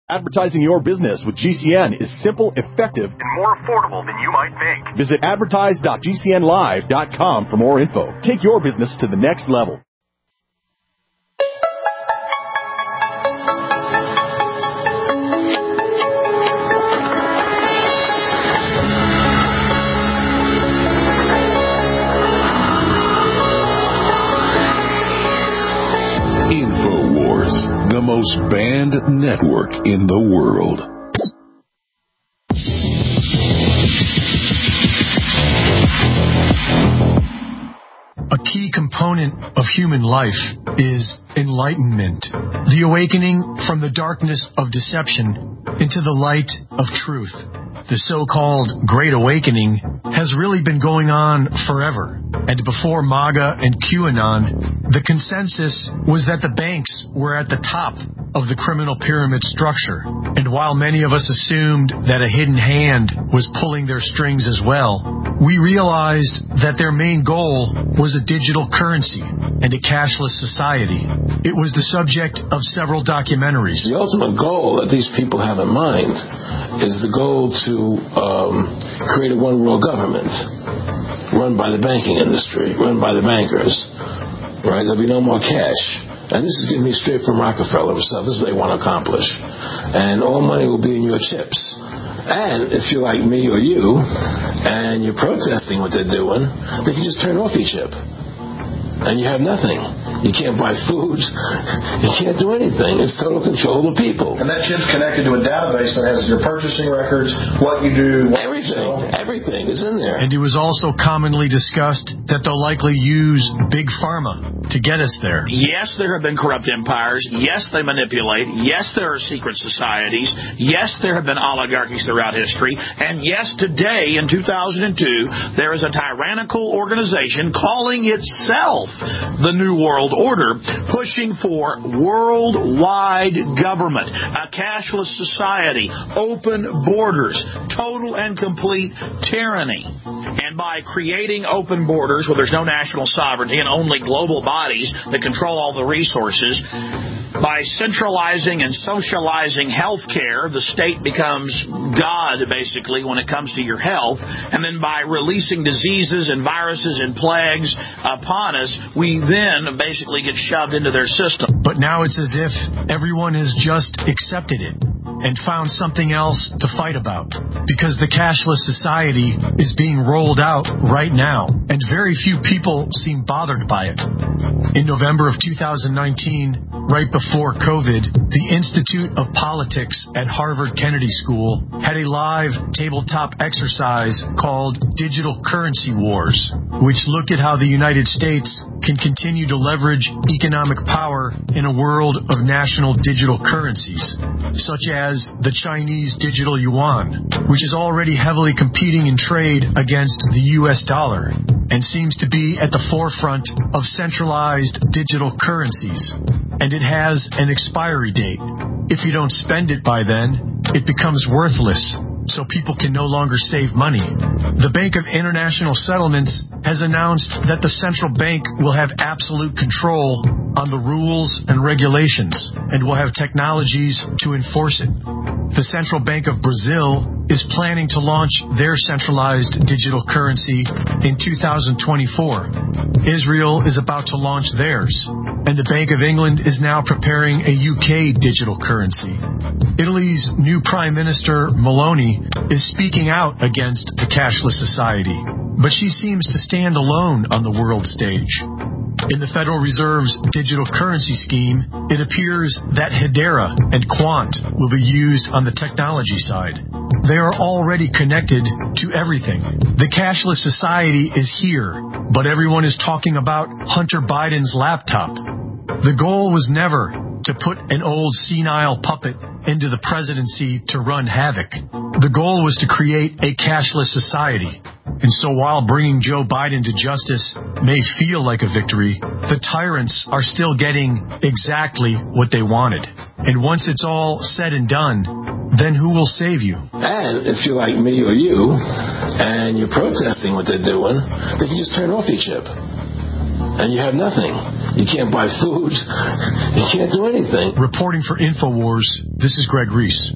Advertising your business with GCN is simple, effective, and more affordable than you might think. Visit advertise.gcnlive.com for more info. Take your business to the next level. The most banned network in the world. A key component of human life is enlightenment, the awakening from the darkness of deception into the light of truth. The so-called Great Awakening has really been going on forever. And before MAGA and QAnon, the consensus was that the banks were at the top of the criminal pyramid structure. And while many of us assumed that a hidden hand was pulling their strings as well, we realized that their main goal was a digital currency and a cashless society. It was the subject of several documentaries. The ultimate goal that these people have in mind is the goal to create a one-world government run by the banking industry, run by the bankers. Right? There'll be no more cash. And this is getting me straight from Rockefeller himself. This is what they want to accomplish. And all money will be in your chips. And if you're like me or you, and you're protesting what they're doing, they can just turn off your chip. And you have nothing. You can't buy food. You can't do anything. It's total control of the people. And that chip's connected to a database that has your purchasing records, what you do, what everything. You sell. Everything is in there. And it was also commonly discussed that they'll likely use Big Pharma to get us there. Yes, there have been corrupt empires. Yes, they manipulate. Yes, there are secret societies. Yes, there have been oligarchies throughout history. And yes, today, in 2002, there is a tyrannical organization calling itself the New World Order, pushing for worldwide government, a cashless society, open borders, total and complete tyranny. And by creating open borders where there's no national sovereignty and only global bodies that control all the resources, by centralizing and socializing health care, the state becomes God, basically, when it comes to your health. And then by releasing diseases and viruses and plagues upon us, we then basically get shoved into their system. But now it's as if everyone has just accepted it and found something else to fight about, because the cashless society is being rolled out right now, and very few people seem bothered by it. In November of 2019, right before COVID, the Institute of Politics at Harvard Kennedy School had a live tabletop exercise called Digital Currency Wars, which looked at how the United States can continue to leverage economic power in a world of national digital currencies, such as the Chinese digital yuan, which is already heavily competing in trade against the U.S. dollar and seems to be at the forefront of centralized digital currencies. And it has an expiry date. If you don't spend it by then, it becomes worthless, so people can no longer save money. The Bank of International Settlements has announced that the central bank will have absolute control on the rules and regulations and will have technologies to enforce it. The Central Bank of Brazil is planning to launch their centralized digital currency in 2024. Israel is about to launch theirs, and the Bank of England is now preparing a UK digital currency. Italy's new Prime Minister, Meloni, is speaking out against the cashless society, but she seems to stand alone on the world stage. In the Federal Reserve's digital currency scheme, it appears that Hedera and Quant will be used on the technology side. They are already connected to everything. The cashless society is here, but everyone is talking about Hunter Biden's laptop. The goal was never to put an old senile puppet into the presidency to run havoc. The goal was to create a cashless society. And so while bringing Joe Biden to justice may feel like a victory, the tyrants are still getting exactly what they wanted. And once it's all said and done, then who will save you? And if you're like me or you, and you're protesting what they're doing, they can just turn off your chip. and you have nothing. You can't buy food. You can't do anything. Reporting for InfoWars, this is Greg Reese.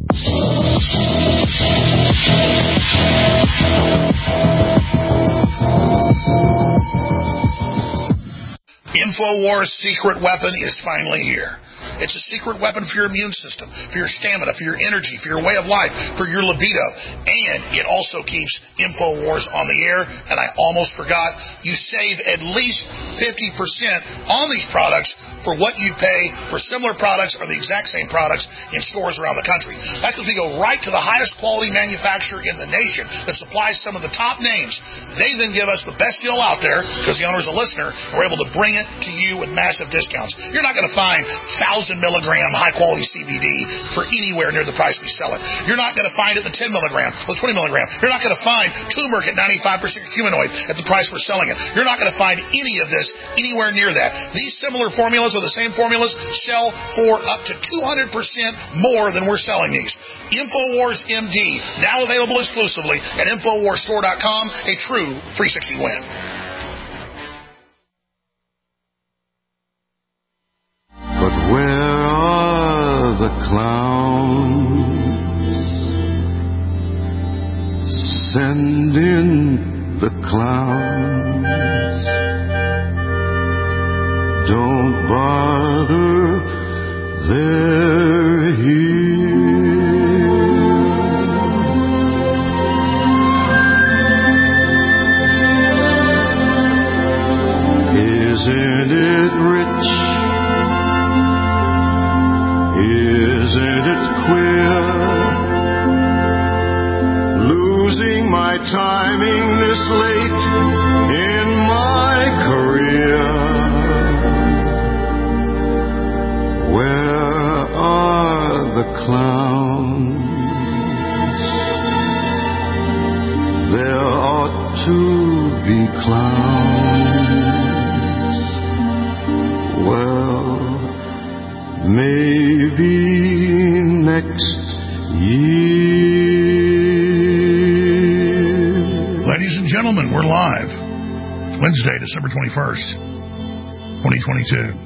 InfoWars' secret weapon is finally here. It's a secret weapon for your immune system, for your stamina, for your energy, for your way of life, for your libido. And it also keeps InfoWars on the air. And I almost forgot, you save at least 50% on these products for what you'd pay for similar products or the exact same products in stores around the country. That's because we go right to the highest quality manufacturer in the nation that supplies some of the top names. They then give us the best deal out there because the owner's a listener, and we're able to bring it to you with massive discounts. You're not going to find 1,000 milligram high quality CBD for anywhere near the price we sell it. You're not going to find it the 10 milligram or the 20 milligram. You're not going to find turmeric at 95% humanoid at the price we're selling it. You're not going to find any of this anywhere near that. These similar formulas or the same formulas sell for up to 200% more than we're selling these. InfoWars MD, now available exclusively at InfoWarsStore.com, a true 360 win. But where are the clowns? Send in the clowns. Don't bother, they're here. Isn't it rich? Isn't it queer? Losing my timing this late in my career. Where are the clowns? There ought to be clowns. Well, maybe next year. Ladies and gentlemen, we're live. Wednesday, December 21st, 2022.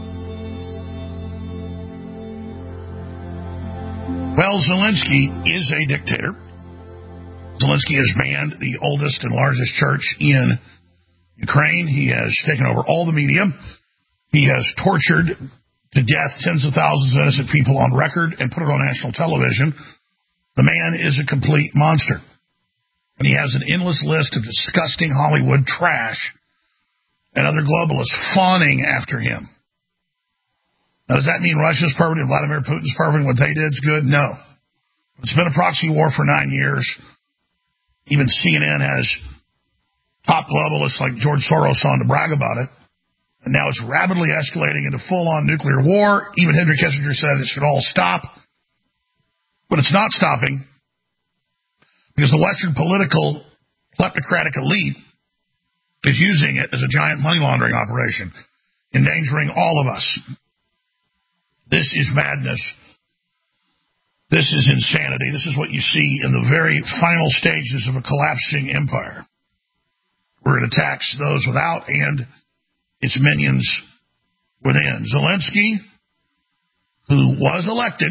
Well, Zelensky is a dictator. Zelensky has banned the oldest and largest church in Ukraine. He has taken over all the media. He has tortured to death tens of thousands of innocent people on record and put it on national television. The man is a complete monster. And he has an endless list of disgusting Hollywood trash and other globalists fawning after him. Now, does that mean Russia's perfect and Vladimir Putin's perfect and what they did is good? No. It's been a proxy war for 9 years. Even CNN has top globalists like George Soros on to brag about it. And now it's rapidly escalating into full-on nuclear war. Even Henry Kissinger said it should all stop. But it's not stopping because the Western political kleptocratic elite is using it as a giant money laundering operation, endangering all of us. This is madness. This is insanity. This is what you see in the very final stages of a collapsing empire, where it attacks those without and its minions within. Zelensky, who was elected,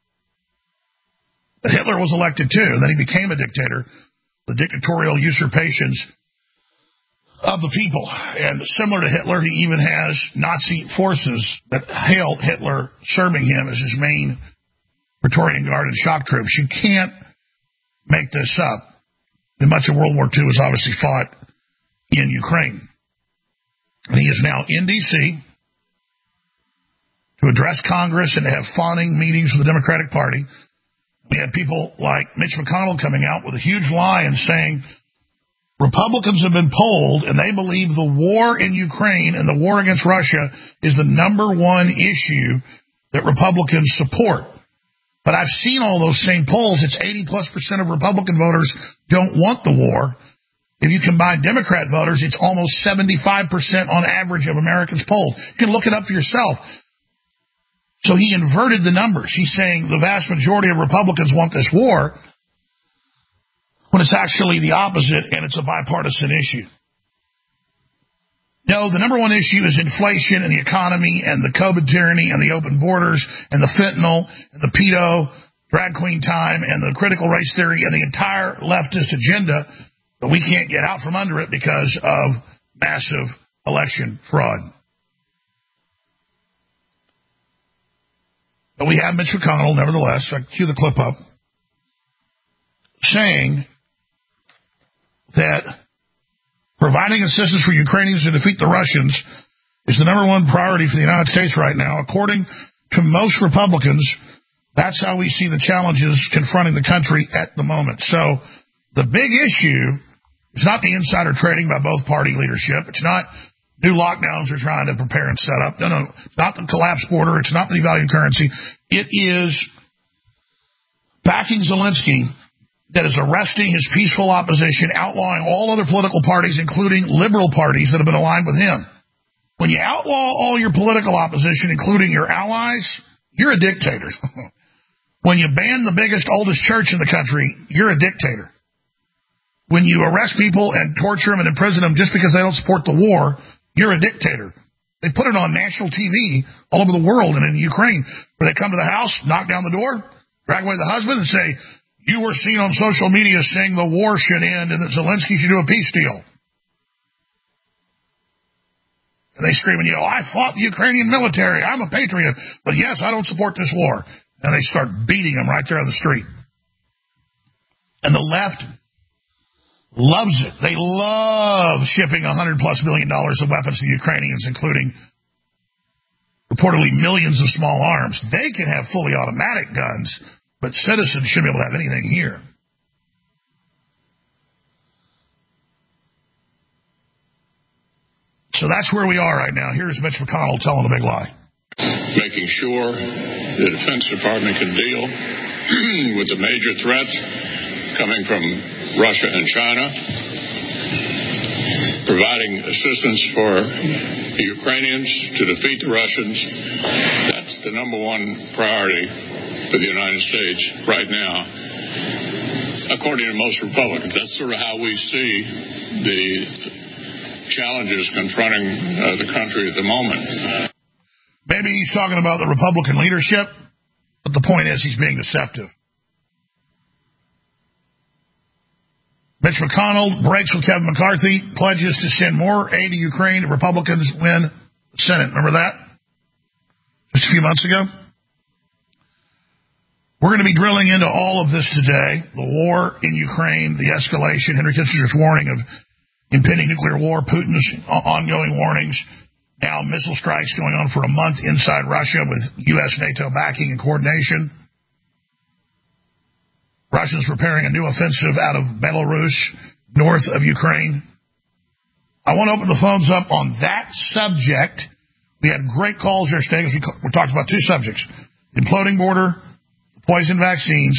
but Hitler was elected too, then he became a dictator, the dictatorial usurpations of the people. And similar to Hitler, he even has Nazi forces that hail Hitler serving him as his main Praetorian Guard and shock troops. You can't make this up. And much of World War II was obviously fought in Ukraine. And he is now in D.C. to address Congress and to have fawning meetings with the Democratic Party. We had people like Mitch McConnell coming out with a huge lie and saying Republicans have been polled, and they believe the war in Ukraine and the war against Russia is the number one issue that Republicans support. But I've seen all those same polls. It's 80+% of Republican voters don't want the war. If you combine Democrat voters, it's almost 75% on average of Americans polled. You can look it up for yourself. So he inverted the numbers. He's saying the vast majority of Republicans want this war, when it's actually the opposite, and it's a bipartisan issue. No, the number one issue is inflation and the economy and the COVID tyranny and the open borders and the fentanyl and the pedo, drag queen time and the critical race theory and the entire leftist agenda, but we can't get out from under it because of massive election fraud. But we have Mitch McConnell, nevertheless, I cue the clip up, saying that providing assistance for Ukrainians to defeat the Russians is the number one priority for the United States right now. According to most Republicans, that's how we see the challenges confronting the country at the moment. So the big issue is not the insider trading by both party leadership. It's not new lockdowns they're trying to prepare and set up. No. It's not the collapsed border. It's not the devalued currency. It is backing Zelensky that is arresting his peaceful opposition, outlawing all other political parties, including liberal parties that have been aligned with him. When you outlaw all your political opposition, including your allies, you're a dictator. When you ban the biggest, oldest church in the country, you're a dictator. When you arrest people and torture them and imprison them just because they don't support the war, you're a dictator. They put it on national TV all over the world and in Ukraine, where they come to the house, knock down the door, drag away the husband, and say, "You were seen on social media saying the war should end and that Zelensky should do a peace deal." And they scream and yell, "I fought the Ukrainian military. I'm a patriot. But yes, I don't support this war." And they start beating them right there on the street. And the left loves it. They love shipping $100+ million of weapons to the Ukrainians, including reportedly millions of small arms. They can have fully automatic guns, but citizens shouldn't be able to have anything here. So that's where we are right now. Here's Mitch McConnell telling a big lie. Making sure the Defense Department can deal with the major threats coming from Russia and China, providing assistance for the Ukrainians to defeat the Russians. That's the number one priority for the United States right now, according to most Republicans. That's sort of how we see the challenges confronting the country at the moment. Maybe he's talking about the Republican leadership, but the point is he's being deceptive. Mitch McConnell breaks with Kevin McCarthy, pledges to send more aid to Ukraine if Republicans win the Senate. Remember that? Just a few months ago? We're going to be drilling into all of this today. The war in Ukraine, the escalation, Henry Kissinger's warning of impending nuclear war, Putin's ongoing warnings, now missile strikes going on for a month inside Russia with U.S. NATO backing and coordination. Russians preparing a new offensive out of Belarus, north of Ukraine. I want to open the phones up on that subject. We had great calls yesterday because we talked about two subjects: the imploding border, the poison vaccines,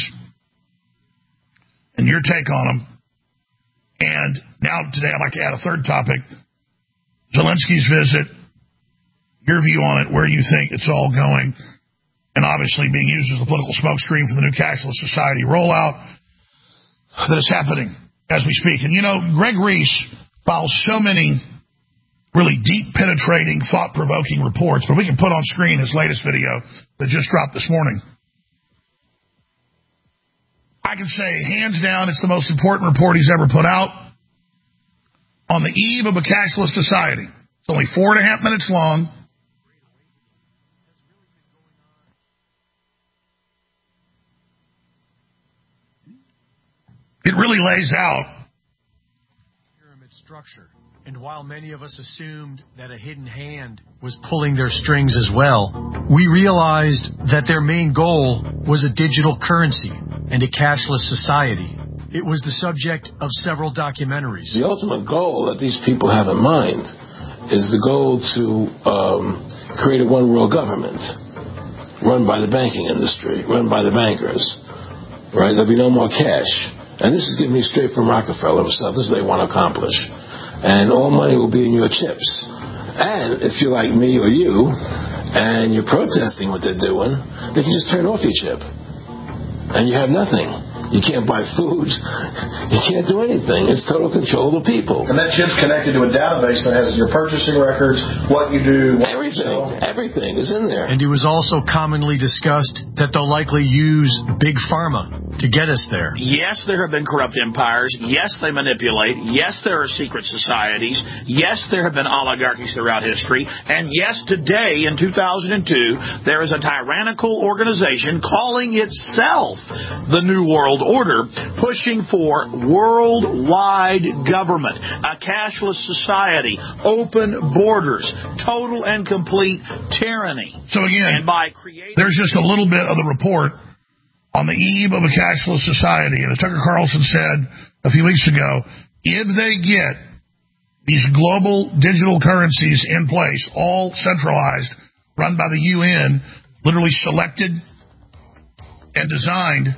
and your take on them. And now today I'd like to add a third topic: Zelensky's visit, your view on it, where you think it's all going, and obviously being used as a political smokescreen for the new cashless society rollout that is happening as we speak. And, you know, Greg Reese files so many really deep, penetrating, thought-provoking reports, but we can put on screen his latest video that just dropped this morning. I can say, hands down, it's the most important report he's ever put out on the eve of a cashless society. It's only 4.5 minutes long. It really lays out pyramid structure. And while many of us assumed that a hidden hand was pulling their strings as well, we realized that their main goal was a digital currency and a cashless society. It was the subject of several documentaries. The ultimate goal that these people have in mind is the goal to create a one-world government run by the banking industry, run by the bankers. Right? There'll be no more cash. And this is giving me straight from Rockefeller himself. This is what they want to accomplish. And all money will be in your chips. And if you're like me or you, and you're protesting what they're doing, they can just turn off your chip. And you have nothing. You can't buy food. You can't do anything. It's total control of the people. And that chip's connected to a database that has your purchasing records, what you do, what Everything is in there. And it was also commonly discussed that they'll likely use Big Pharma to get us there. Yes, there have been corrupt empires. Yes, they manipulate. Yes, there are secret societies. Yes, there have been oligarchies throughout history. And yes, today, in 2002, there is a tyrannical organization calling itself the New World Order, pushing for worldwide government, a cashless society, open borders, total and complete tyranny. So again, and by creating... there's just a little bit of the report on the eve of a cashless society. And as Tucker Carlson said a few weeks ago, if they get these global digital currencies in place, all centralized, run by the UN, literally selected and designed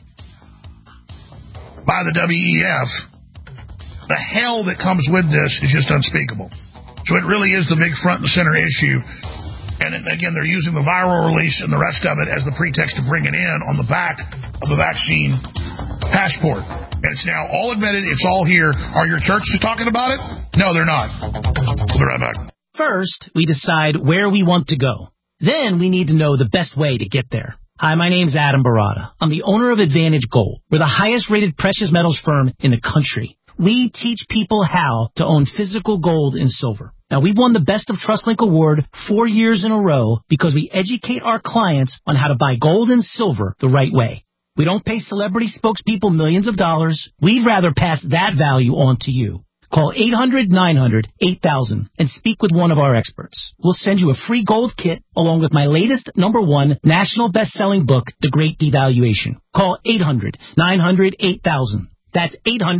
by the WEF, the hell that comes with this is just unspeakable. So it really is the big front and center issue. And again, they're using the viral release and the rest of it as the pretext to bring it in on the back of the vaccine passport. And it's now all admitted. It's all here. Are your churches talking about it? No, they're not. We'll be right back. First, we decide where we want to go. Then we need to know the best way to get there. Hi, my name's Adam Barada. I'm the owner of Advantage Gold. We're the highest-rated precious metals firm in the country. We teach people how to own physical gold and silver. Now, we've won the Best of TrustLink Award 4 years in a row because we educate our clients on how to buy gold and silver the right way. We don't pay celebrity spokespeople millions of dollars. We'd rather pass that value on to you. Call 800-900-8000 and speak with one of our experts. We'll send you a free gold kit along with my latest #1 national best-selling book, The Great Devaluation. Call 800-900-8000. That's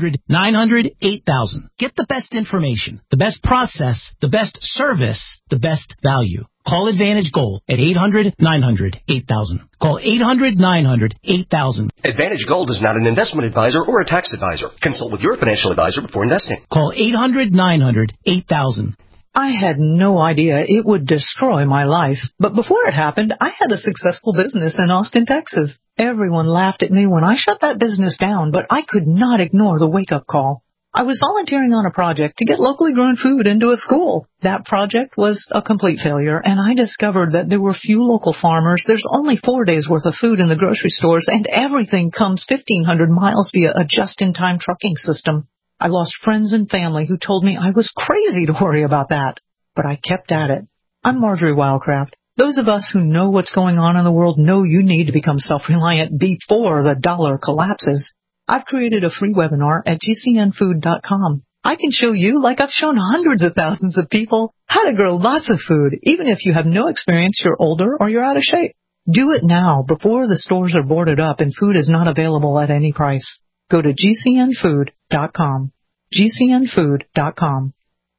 800-900-8000. Get the best information, the best process, the best service, the best value. Call Advantage Gold at 800-900-8000. Call 800-900-8000. Advantage Gold is not an investment advisor or a tax advisor. Consult with your financial advisor before investing. Call 800-900-8000. I had no idea it would destroy my life. But before it happened, I had a successful business in Austin, Texas. Everyone laughed at me when I shut that business down, but I could not ignore the wake-up call. I was volunteering on a project to get locally grown food into a school. That project was a complete failure, and I discovered that there were few local farmers. There's only 4 days' worth of food in the grocery stores, and everything comes 1,500 miles via a just-in-time trucking system. I lost friends and family who told me I was crazy to worry about that, but I kept at it. I'm Marjorie Wildcraft. Those of us who know what's going on in the world know you need to become self-reliant before the dollar collapses. I've created a free webinar at GCNfood.com. I can show you, like I've shown hundreds of thousands of people, how to grow lots of food, even if you have no experience, you're older, or you're out of shape. Do it now before the stores are boarded up and food is not available at any price. Go to GCNfood.com. GCNfood.com.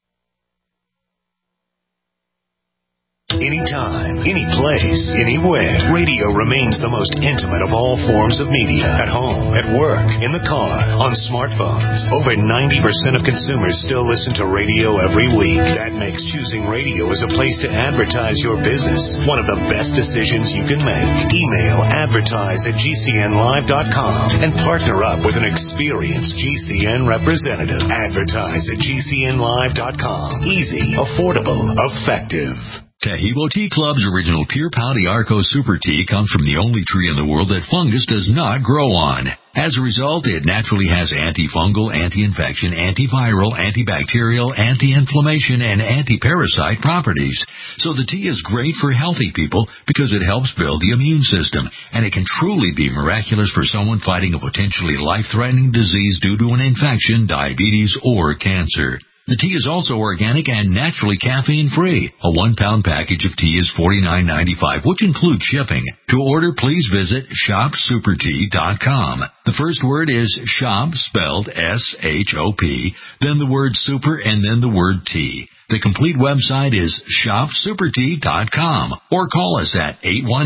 Anytime, any place, anywhere, radio remains the most intimate of all forms of media. At home, at work, in the car, on smartphones. Over 90% of consumers still listen to radio every week. That makes choosing radio as a place to advertise your business one of the best decisions you can make. Email advertise@GCNlive.com and partner up with an experienced GCN representative. Advertise at GCNlive.com. Easy, affordable, effective. Taheebo Tea Club's original Pure Pouty Arco Super Tea comes from the only tree in the world that fungus does not grow on. As a result, it naturally has antifungal, anti-infection, antiviral, antibacterial, anti-inflammation, and anti-parasite properties. So the tea is great for healthy people because it helps build the immune system, and it can truly be miraculous for someone fighting a potentially life-threatening disease due to an infection, diabetes, or cancer. The tea is also organic and naturally caffeine-free. A 1-pound package of tea is $49.95, which includes shipping. To order, please visit shopsupertea.com. The first word is shop, spelled S-H-O-P, then the word super, and then the word tea. The complete website is shopsupertea.com, or call us at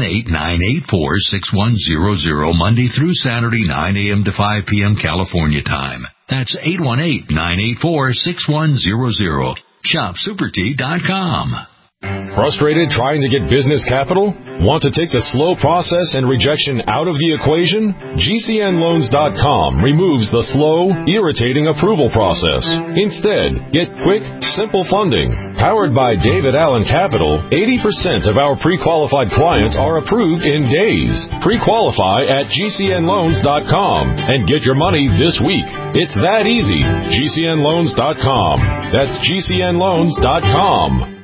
818-984-6100, Monday through Saturday, 9 a.m. to 5 p.m. California time. That's 818-984-6100. shopsupertea.com. Frustrated trying to get business capital? Want to take the slow process and rejection out of the equation? GCNLoans.com removes the slow, irritating approval process. Instead, get quick, simple funding. Powered by David Allen Capital, 80% of our pre-qualified clients are approved in days. Pre-qualify at GCNLoans.com and get your money this week. It's that easy. GCNLoans.com. That's GCNLoans.com.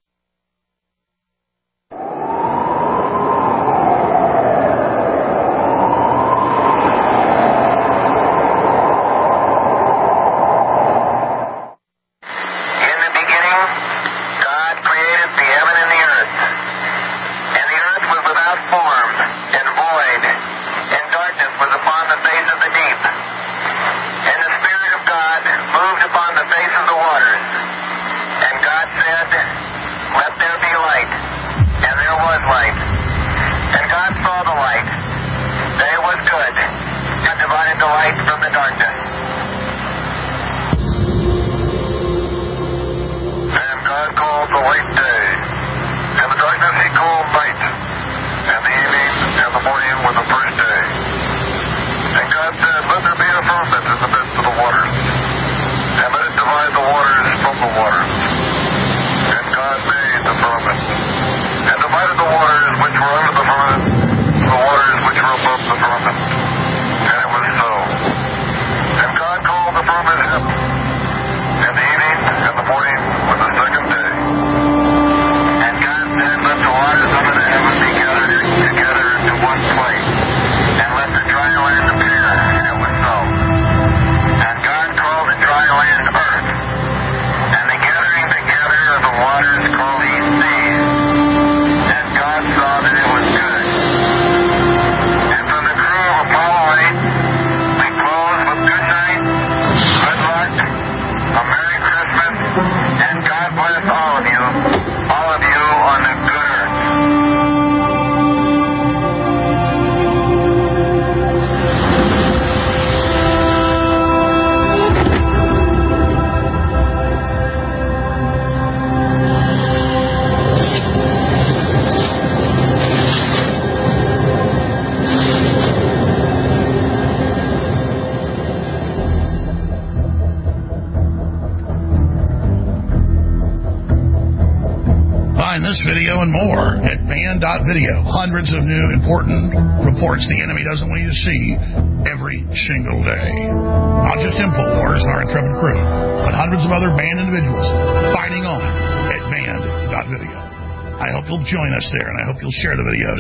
This video and more at band.video. Hundreds of new important reports the enemy doesn't want you to see every single day. Not just InfoWars and our intrepid crew, but hundreds of other band individuals fighting on at band.video. I hope you'll join us there, and I hope you'll share the videos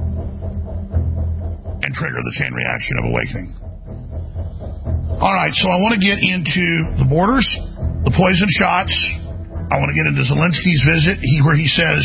and trigger the chain reaction of awakening. All right, so I want to get into the borders, the poison shots. I want to get into Zelensky's visit, where he says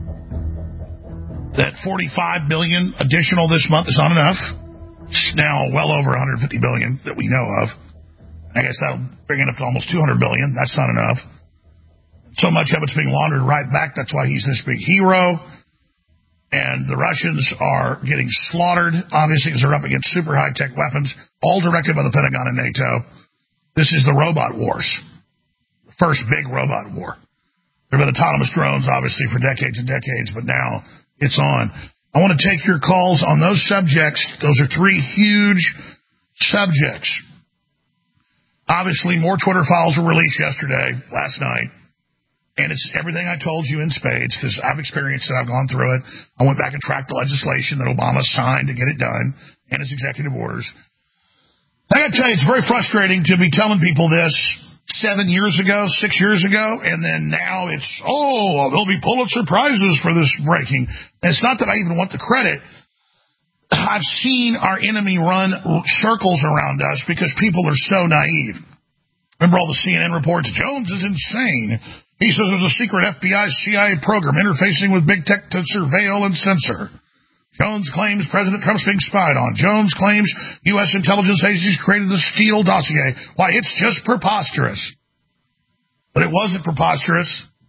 that $45 billion additional this month is not enough. It's now well over $150 billion that we know of. I guess that'll bring it up to almost $200 billion. That's not enough. So much of it's being laundered right back. That's why he's this big hero. And the Russians are getting slaughtered, obviously, because they're up against super high-tech weapons, all directed by the Pentagon and NATO. This is the robot wars. First big robot war. There have been autonomous drones, obviously, for decades and decades, but now it's on. I want to take your calls on those subjects. Those are three huge subjects. Obviously, more Twitter files were released last night, and it's everything I told you in spades, because I've experienced it. I've gone through it. I went back and tracked the legislation that Obama signed to get it done, and his executive orders. I got to tell you, it's very frustrating to be telling people this 7 years ago, 6 years ago, and then now it's, there'll be Pulitzer Prizes for this breaking. And it's not that I even want the credit. I've seen our enemy run circles around us because people are so naive. Remember all the CNN reports, Jones is insane. He says there's a secret FBI, CIA program interfacing with big tech to surveil and censor. Jones claims President Trump's being spied on. Jones claims U.S. intelligence agencies created the Steele dossier. Why, it's just preposterous. But it wasn't preposterous.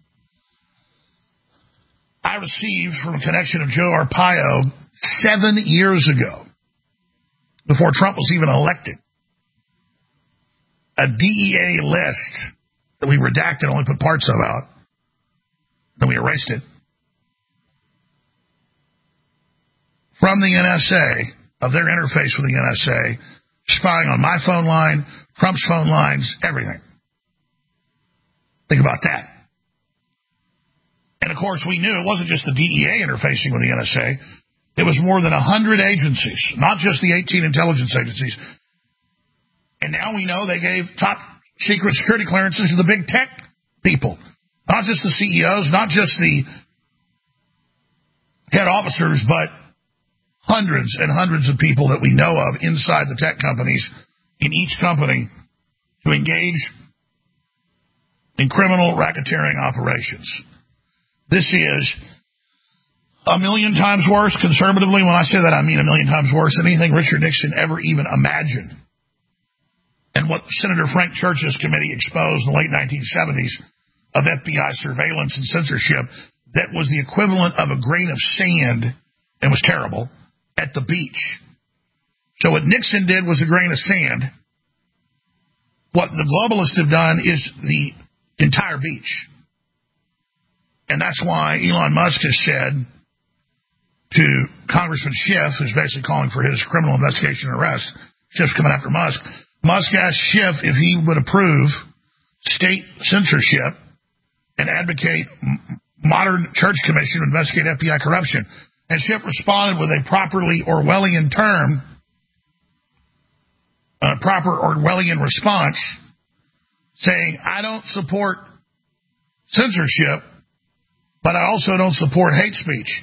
I received from a connection of Joe Arpaio 7 years ago, before Trump was even elected, a DEA list that we redacted, only put parts of out. Then we erased it. from the NSA, of their interface with the NSA, spying on my phone line, Trump's phone lines, everything. Think about that. And, of course, we knew it wasn't just the DEA interfacing with the NSA. It was more than 100 agencies, not just the 18 intelligence agencies. And now we know they gave top secret security clearances to the big tech people, not just the CEOs, not just the head officers, but hundreds and hundreds of people that we know of inside the tech companies in each company to engage in criminal racketeering operations. This is a million times worse, conservatively. When I say that, I mean a million times worse than anything Richard Nixon ever even imagined. And what Senator Frank Church's committee exposed in the late 1970s of FBI surveillance and censorship that was the equivalent of a grain of sand and was terrible at the beach. So what Nixon did was a grain of sand. What the globalists have done is the entire beach. And that's why Elon Musk has said to Congressman Schiff, who's basically calling for his criminal investigation and arrest, Schiff's coming after Musk. Musk asked Schiff if he would approve state censorship and advocate modern church commission to investigate FBI corruption. And Schiff responded with a properly Orwellian term, a proper Orwellian response, saying, I don't support censorship, but I also don't support hate speech.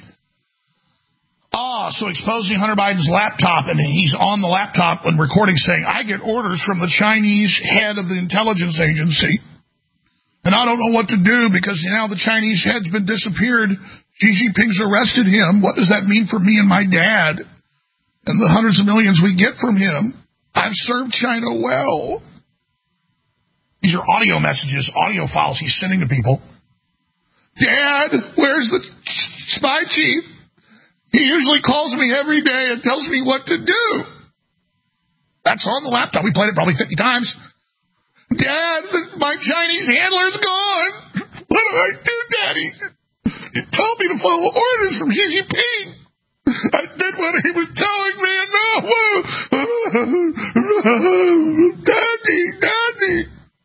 So exposing Hunter Biden's laptop, and he's on the laptop when recording saying, I get orders from the Chinese head of the intelligence agency, and I don't know what to do because now the Chinese head's been disappeared. Xi Jinping's arrested him. What does that mean for me and my dad and the hundreds of millions we get from him? I've served China well. These are audio messages, audio files he's sending to people. Dad, where's the spy chief? He usually calls me every day and tells me what to do. That's on the laptop. We played it probably 50 times. Dad, my Chinese handler's gone. What do I do, Daddy? He told me to follow orders from Xi Jinping. I did what he was telling me, and no. Daddy.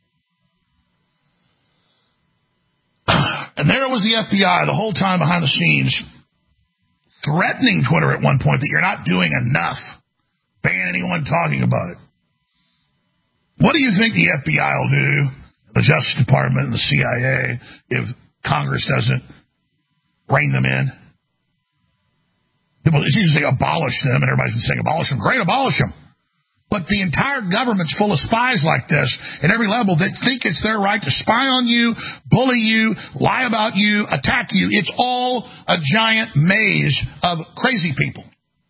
And there was the FBI the whole time behind the scenes, threatening Twitter at one point that you're not doing enough, ban anyone talking about it. What do you think the FBI will do, the Justice Department and the CIA, if Congress doesn't rein them in? People, it's easy to say abolish them, and everybody's been saying abolish them. Great, abolish them. But the entire government's full of spies like this at every level that think it's their right to spy on you, bully you, lie about you, attack you. It's all a giant maze of crazy people.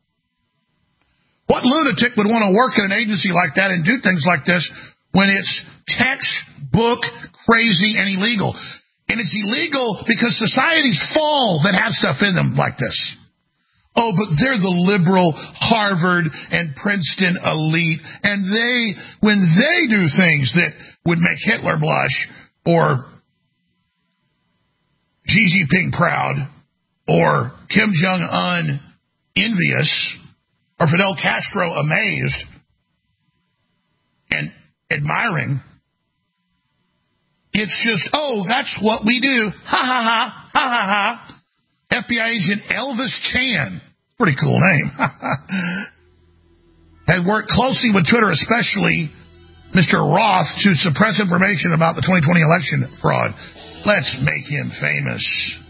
What lunatic would want to work at an agency like that and do things like this when it's textbook crazy and illegal? And it's illegal because societies fall that have stuff in them like this. Oh, but they're the liberal Harvard and Princeton elite, and when they do things that would make Hitler blush, or Xi Jinping proud, or Kim Jong-un envious, or Fidel Castro amazed and admiring, it's just, oh, that's what we do. Ha, ha, ha, ha, ha, ha. FBI agent Elvis Chan, pretty cool name, had worked closely with Twitter, especially Mr. Roth, to suppress information about the 2020 election fraud. Let's make him famous,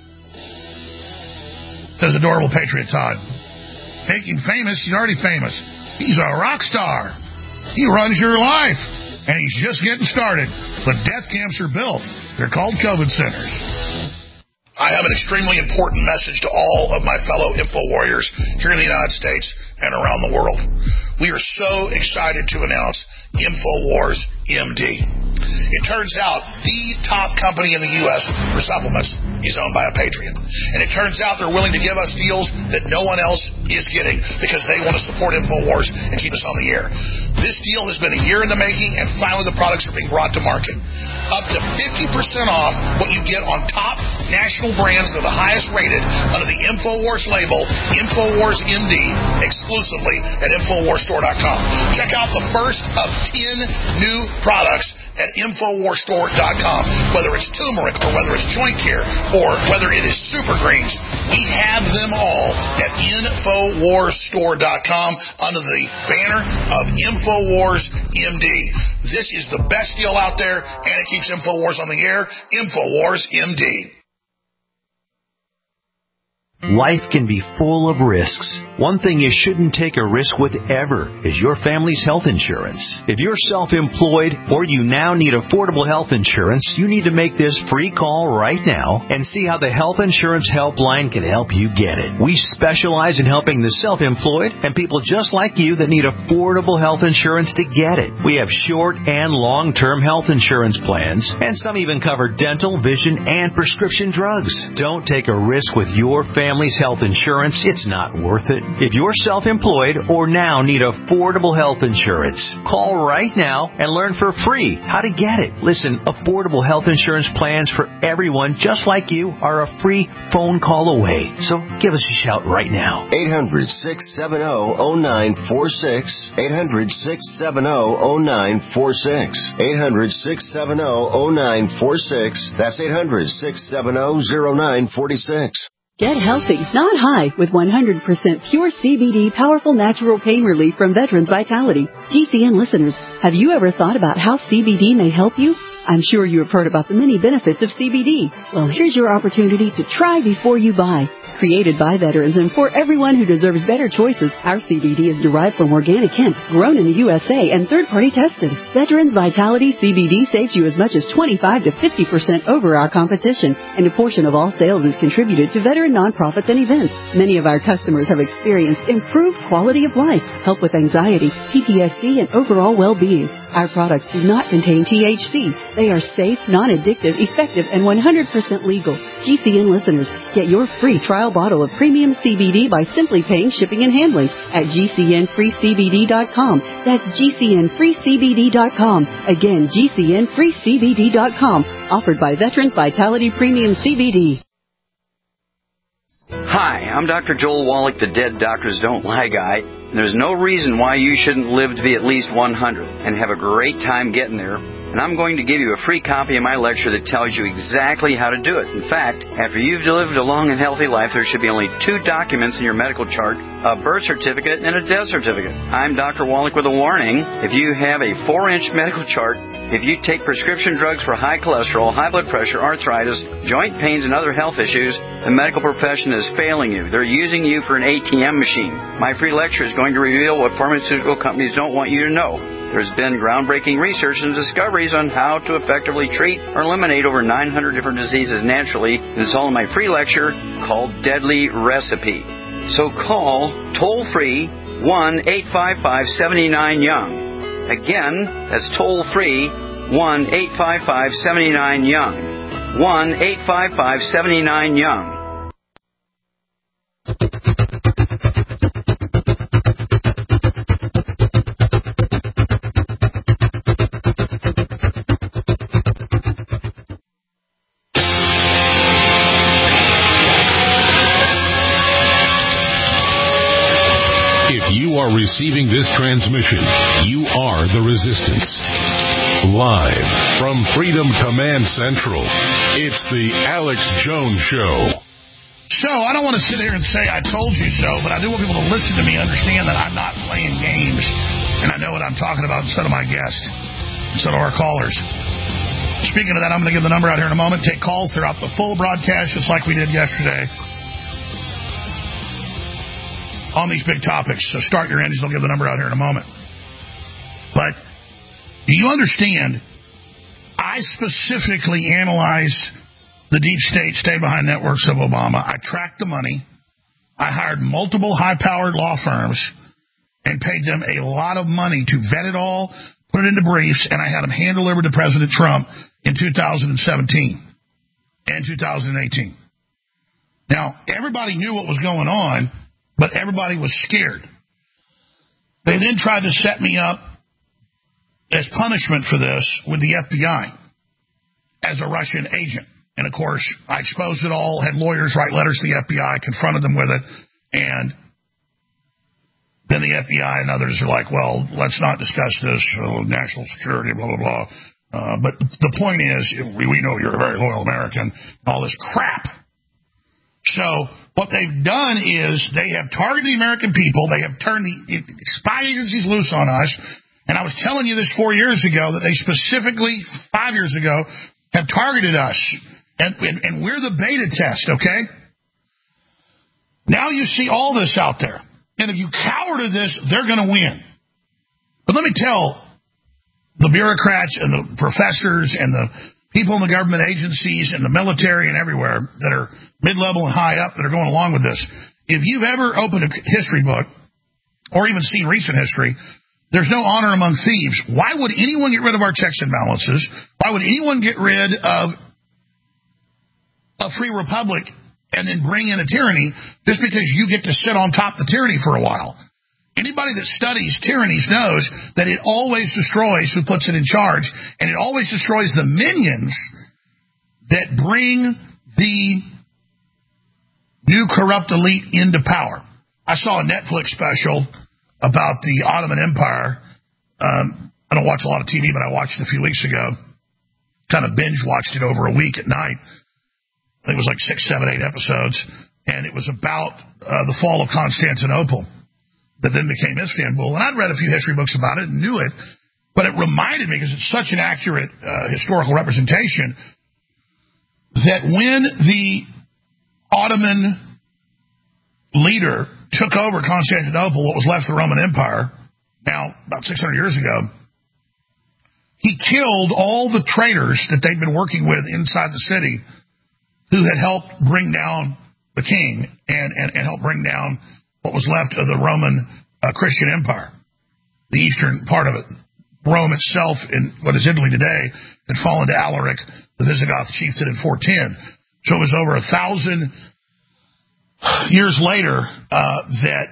says adorable Patriot Todd. Make him famous? He's already famous. He's a rock star. He runs your life, and he's just getting started. The death camps are built. They're called COVID centers. I have an extremely important message to all of my fellow info warriors here in the United States and around the world. We are so excited to announce InfoWars MD. It turns out the top company in the U.S. for supplements is owned by a patriot. And it turns out they're willing to give us deals that no one else is getting because they want to support InfoWars and keep us on the air. This deal has been a year in the making, and finally the products are being brought to market. Up to 50% off what you get on top national brands that are the highest rated under the InfoWars label, InfoWars MD, exclusively at InfoWarsStore.com. Check out the first of 10 new products at InfoWarsStore.com. Whether it's turmeric or whether it's joint care or whether it is super greens, we have them all at InfoWarsStore.com under the banner of InfoWars MD. This is the best deal out there, and it keeps InfoWars on the air. InfoWars MD. Life can be full of risks. One thing you shouldn't take a risk with ever is your family's health insurance. If you're self-employed or you now need affordable health insurance, you need to make this free call right now and see how the Health Insurance Helpline can help you get it. We specialize in helping the self-employed and people just like you that need affordable health insurance to get it. We have short and long-term health insurance plans, and some even cover dental, vision, and prescription drugs. Don't take a risk with your family's health insurance. It's not worth it. If you're self-employed or now need affordable health insurance, call right now and learn for free how to get it. Listen, affordable health insurance plans for everyone just like you are a free phone call away. So give us a shout right now. 800-670-0946. 800-670-0946. 800-670-0946. That's 800-670-0946. Get healthy, not high, with 100% pure CBD powerful natural pain relief from Veterans Vitality. GCN listeners, have you ever thought about how CBD may help you? I'm sure you have heard about the many benefits of CBD. Well, here's your opportunity to try before you buy. Created by veterans and for everyone who deserves better choices, our CBD is derived from organic hemp, grown in the USA, and third-party tested. Veterans Vitality CBD saves you as much as 25 to 50% over our competition, and a portion of all sales is contributed to veteran nonprofits and events. Many of our customers have experienced improved quality of life, help with anxiety, PTSD, and overall well-being. Our products do not contain THC. They are safe, non-addictive, effective, and 100% legal. GCN listeners, get your free trial bottle of premium CBD by simply paying shipping and handling at GCNFreeCBD.com. That's GCNFreeCBD.com. Again, GCNFreeCBD.com. Offered by Veterans Vitality Premium CBD. Hi, I'm Dr. Joel Wallach, the Dead Doctors Don't Lie guy. There's no reason why you shouldn't live to be at least 100 and have a great time getting there. And I'm going to give you a free copy of my lecture that tells you exactly how to do it. In fact, after you've lived a long and healthy life, there should be only 2 documents in your medical chart, a birth certificate and a death certificate. I'm Dr. Wallach with a warning. If you have a 4-inch medical chart, if you take prescription drugs for high cholesterol, high blood pressure, arthritis, joint pains, and other health issues, the medical profession is failing you. They're using you for an ATM machine. My free lecture is going to reveal what pharmaceutical companies don't want you to know. There's been groundbreaking research and discoveries on how to effectively treat or eliminate over 900 different diseases naturally, and it's all in my free lecture called Deadly Recipe. So call toll-free 1-855-79-YOUNG. Again, that's toll-free 1-855-79-YOUNG. 1-855-79-YOUNG. Receiving this transmission, you are the Resistance. Live from Freedom Command Central, it's the Alex Jones Show. So, I don't want to sit here and say I told you so, but I do want people to listen to me, understand that I'm not playing games, and I know what I'm talking about instead of my guest, instead of our callers. Speaking of that, I'm going to give the number out here in a moment. Take calls throughout the full broadcast, just like we did yesterday, on these big topics. So start your engines. I'll give the number out here in a moment. But do you understand, I specifically analyzed the deep state, stay-behind networks of Obama. I tracked the money. I hired multiple high-powered law firms and paid them a lot of money to vet it all, put it into briefs, and I had them hand delivered to President Trump in 2017 and 2018. Now, everybody knew what was going on, but everybody was scared. They then tried to set me up as punishment for this with the FBI as a Russian agent. And, of course, I exposed it all, had lawyers write letters to the FBI, confronted them with it, and then the FBI and others are like, well, let's not discuss this, national security, blah, blah, blah. But the point is, we know you're a very loyal American, all this crap. So what they've done is they have targeted the American people. They have turned the spy agencies loose on us. And I was telling you this 4 years ago that they specifically, 5 years ago, have targeted us. And we're the beta test, okay? Now you see all this out there. And if you cower to this, they're going to win. But let me tell the bureaucrats and the professors and the people in the government agencies and the military and everywhere that are mid-level and high up that are going along with this, if you've ever opened a history book or even seen recent history, there's no honor among thieves. Why would anyone get rid of our checks and balances? Why would anyone get rid of a free republic and then bring in a tyranny just because you get to sit on top of the tyranny for a while? Anybody that studies tyrannies knows that it always destroys who puts it in charge, and it always destroys the minions that bring the new corrupt elite into power. I saw a Netflix special about the Ottoman Empire. I don't watch a lot of TV, but I watched it a few weeks ago. Kind of binge-watched it over a week at night. I think it was like 6, 7, 8 episodes, and it was about the fall of Constantinople that then became Istanbul. And I'd read a few history books about it and knew it, but it reminded me, because it's such an accurate historical representation, that when the Ottoman leader took over Constantinople, what was left of the Roman Empire, now about 600 years ago, he killed all the traitors that they'd been working with inside the city who had helped bring down the king and helped bring down what was left of the Roman Christian Empire, the eastern part of it. Rome itself, in what is Italy today, had fallen to Alaric, the Visigoth chieftain, in 410. So it was over 1,000 years later that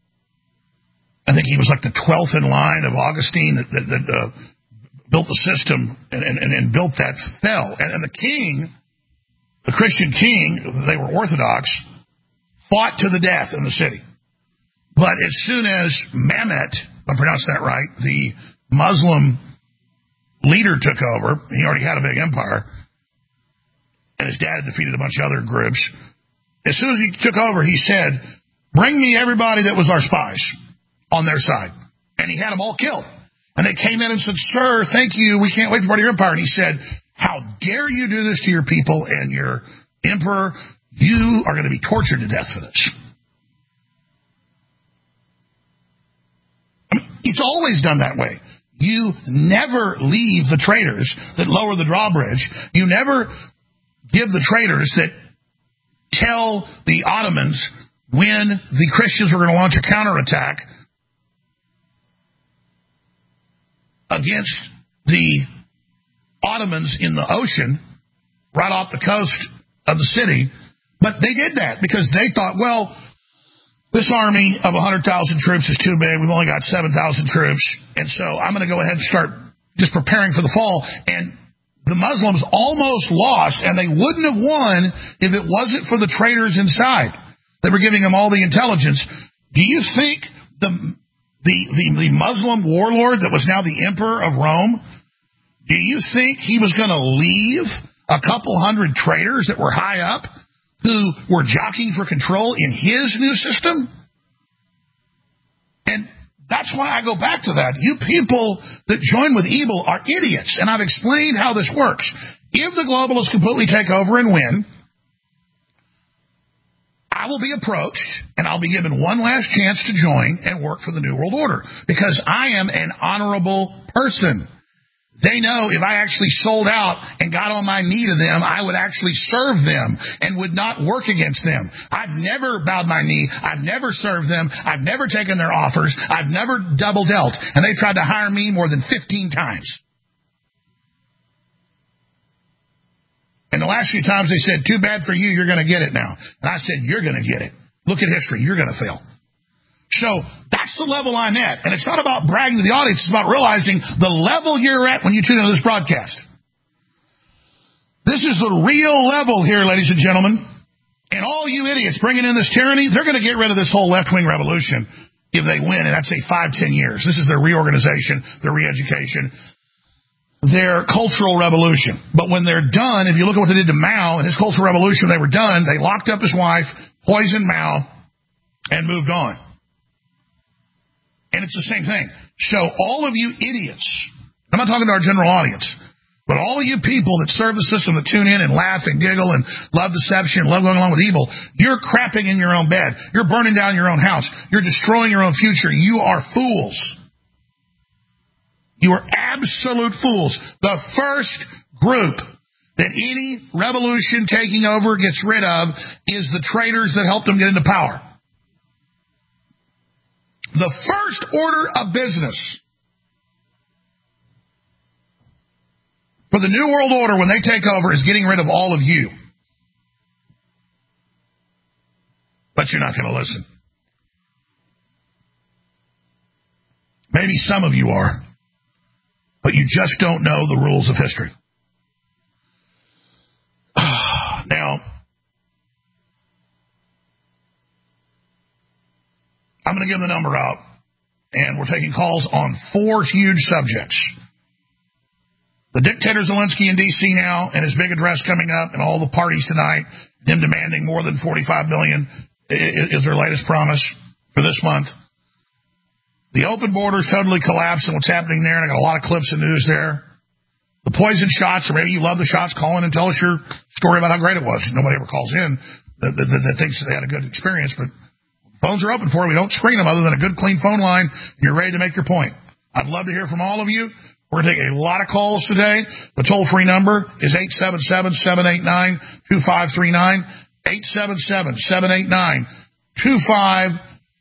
I think he was like the 12th in line of Augustine that built the system and built that fell. And the king, the Christian king, they were Orthodox, fought to the death in the city. But as soon as Mehmet, if I pronounced that right, the Muslim leader took over, he already had a big empire, and his dad had defeated a bunch of other groups. As soon as he took over, he said, bring me everybody that was our spies on their side. And he had them all killed. And they came in and said, sir, thank you, we can't wait for part of your empire. And he said, how dare you do this to your people and your emperor? You are going to be tortured to death for this. It's always done that way. You never leave the traitors that lower the drawbridge. You never give the traitors that tell the Ottomans when the Christians were going to launch a counterattack against the Ottomans in the ocean, right off the coast of the city. But they did that because they thought, well, this army of 100,000 troops is too big. We've only got 7,000 troops. And so I'm going to go ahead and start just preparing for the fall. And the Muslims almost lost, and they wouldn't have won if it wasn't for the traitors inside. They were giving them all the intelligence. Do you think the Muslim warlord that was now the emperor of Rome, do you think he was going to leave a couple hundred traitors that were high up who were jockeying for control in his new system? And that's why I go back to that. You people that join with evil are idiots, and I've explained how this works. If the globalists completely take over and win, I will be approached, and I'll be given one last chance to join and work for the New World Order, because I am an honorable person. They know if I actually sold out and got on my knee to them, I would actually serve them and would not work against them. I've never bowed my knee. I've never served them. I've never taken their offers. I've never double dealt. And they tried to hire me more than 15 times. And the last few times they said, too bad for you, you're going to get it now. And I said, you're going to get it. Look at history. You're going to fail. So that's the level I'm at. And it's not about bragging to the audience. It's about realizing the level you're at when you tune into this broadcast. This is the real level here, ladies and gentlemen. And all you idiots bringing in this tyranny, they're going to get rid of this whole left-wing revolution if they win in, I'd say, 5-10 years. This is their reorganization, their re-education, their cultural revolution. But when they're done, if you look at what they did to Mao and his cultural revolution, they were done. They locked up his wife, poisoned Mao, and moved on. And it's the same thing. So all of you idiots, I'm not talking to our general audience, but all of you people that serve the system, that tune in and laugh and giggle and love deception and love going along with evil, you're crapping in your own bed. You're burning down your own house. You're destroying your own future. You are fools. You are absolute fools. The first group that any revolution taking over gets rid of is the traitors that helped them get into power. The first order of business for the New World Order when they take over is getting rid of all of you. But you're not going to listen. Maybe some of you are, but you just don't know the rules of history. Now, I'm going to give the number out, and we're taking calls on 4 huge subjects. The dictator Zelensky in D.C. now, and his big address coming up, and all the parties tonight, them demanding more than $45 billion is their latest promise for this month. The open borders totally collapsed, and what's happening there, and I got a lot of clips and news there. The poison shots, or maybe you love the shots, call in and tell us your story about how great it was. Nobody ever calls in that thinks they had a good experience, but phones are open for it. We don't screen them other than a good, clean phone line, and you're ready to make your point. I'd love to hear from all of you. We're going to take a lot of calls today. The toll-free number is 877-789-2539, 877-789-2539,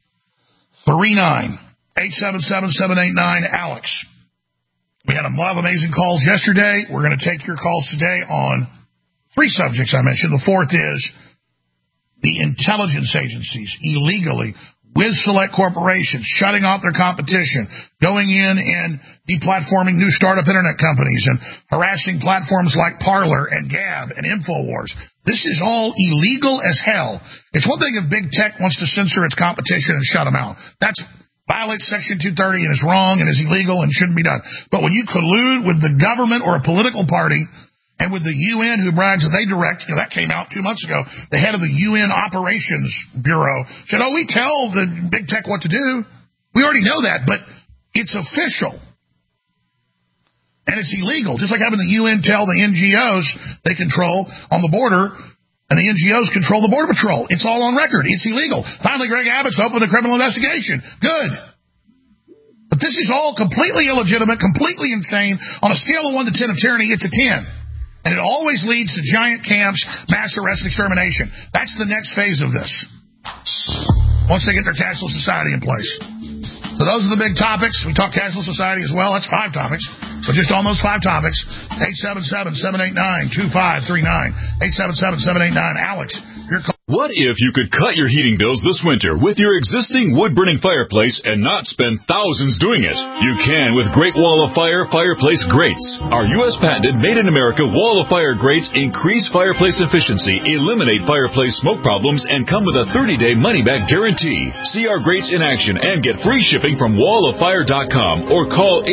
877-789-ALEX. We had a lot of amazing calls yesterday. We're going to take your calls today on 3 subjects I mentioned. The 4th is the intelligence agencies illegally, with select corporations, shutting off their competition, going in and deplatforming new startup internet companies and harassing platforms like Parler and Gab and InfoWars. This is all illegal as hell. It's one thing if big tech wants to censor its competition and shut them out. That violates Section 230 and is wrong and is illegal and shouldn't be done. But when you collude with the government or a political party, and with the UN, who brags that they direct, that came out 2 months ago, the head of the UN Operations Bureau said, we tell the big tech what to do. We already know that, but it's official. And it's illegal. Just like having the UN tell the NGOs they control on the border, and the NGOs control the Border Patrol. It's all on record. It's illegal. Finally, Greg Abbott's opened a criminal investigation. Good. But this is all completely illegitimate, completely insane. On a scale of 1 to 10 of tyranny, it's a 10. And it always leads to giant camps, mass arrest, and extermination. That's the next phase of this. Once they get their cashless society in place. So those are the big topics. We talk cashless society as well. That's 5 topics. But just on those 5 topics, 877-789-2539. 877-789-ALEX. What if you could cut your heating bills this winter with your existing wood-burning fireplace and not spend thousands doing it? You can with Great Wall of Fire fireplace grates. Our U.S. patented made-in-America Wall of Fire grates increase fireplace efficiency, eliminate fireplace smoke problems, and come with a 30-day money-back guarantee. See our grates in action and get free shipping from walloffire.com or call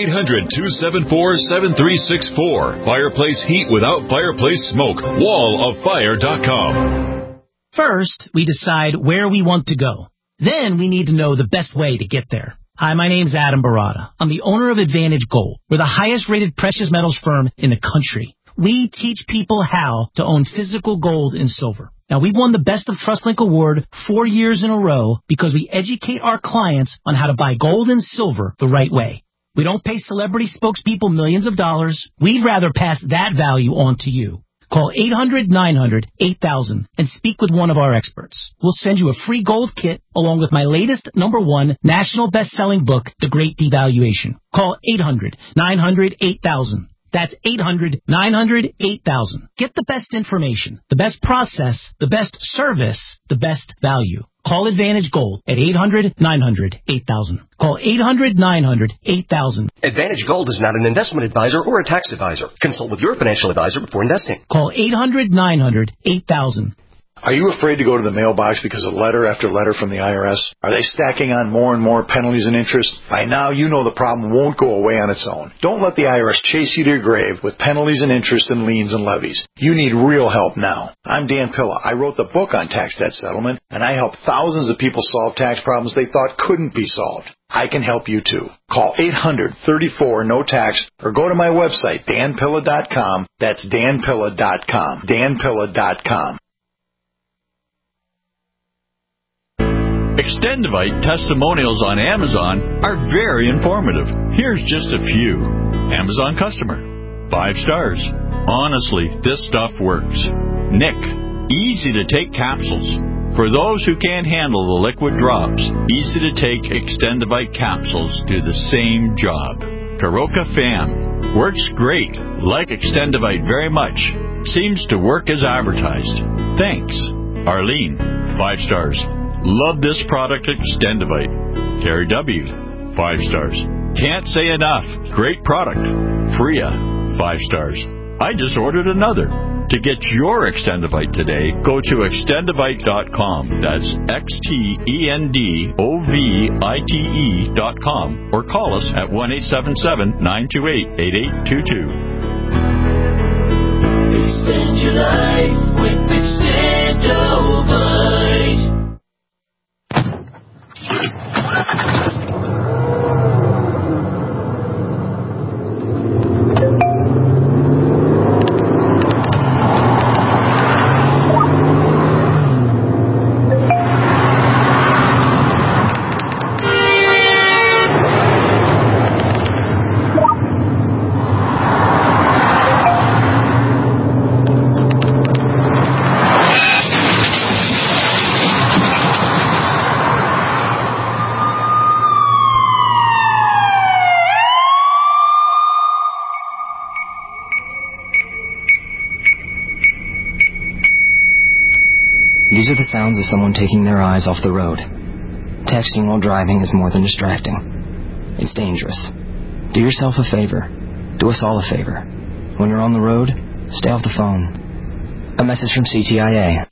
800-274-7364. Fireplace heat without fireplace smoke. walloffire.com. First, we decide where we want to go. Then we need to know the best way to get there. Hi, my name's Adam Barada. I'm the owner of Advantage Gold. We're the highest-rated precious metals firm in the country. We teach people how to own physical gold and silver. Now, we've won the Best of TrustLink Award 4 years in a row because we educate our clients on how to buy gold and silver the right way. We don't pay celebrity spokespeople millions of dollars. We'd rather pass that value on to you. Call 800-900-8000 and speak with one of our experts. We'll send you a free gold kit along with my latest #1 national best-selling book, The Great Devaluation. Call 800-900-8000. That's 800-900-8000. Get the best information, the best process, the best service, the best value. Call Advantage Gold at 800-900-8000. Call 800-900-8000. Advantage Gold is not an investment advisor or a tax advisor. Consult with your financial advisor before investing. Call 800-900-8000. Are you afraid to go to the mailbox because of letter after letter from the IRS? Are they stacking on more and more penalties and interest? By now, you know the problem won't go away on its own. Don't let the IRS chase you to your grave with penalties and interest and liens and levies. You need real help now. I'm Dan Pilla. I wrote the book on tax debt settlement, and I help thousands of people solve tax problems they thought couldn't be solved. I can help you too. Call 800-34-NO-TAX or go to my website, danpilla.com. That's danpilla.com. danpilla.com. Extendivite testimonials on Amazon are very informative. Here's just a few. Amazon customer. 5 stars. Honestly, this stuff works. Nick. Easy to take capsules. For those who can't handle the liquid drops, easy to take Extendivite capsules do the same job. Karoka Fam. Works great. Like Extendivite very much. Seems to work as advertised. Thanks. Arlene. 5 stars. Love this product, Extendivite. Terry W. 5 stars. Can't say enough. Great product. Freya. 5 stars. I just ordered another. To get your Extendivite today, go to extendivite.com. That's XTENDOVITE.com. Or call us at 1-877-928-8822. Extend your life with Extendovite. These are the sounds of someone taking their eyes off the road. Texting while driving is more than distracting. It's dangerous. Do yourself a favor. Do us all a favor. When you're on the road, stay off the phone. A message from CTIA.